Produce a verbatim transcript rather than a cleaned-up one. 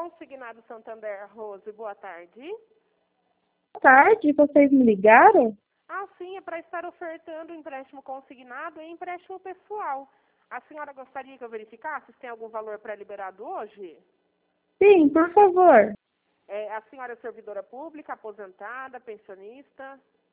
Consignado Santander, Rose, boa tarde. Boa tarde, vocês me ligaram? Ah, sim, é para estar ofertando empréstimo consignado e empréstimo pessoal. A senhora gostaria que eu verificasse se tem algum valor pré-liberado hoje? Sim, por favor. É, a senhora é servidora pública, aposentada, pensionista?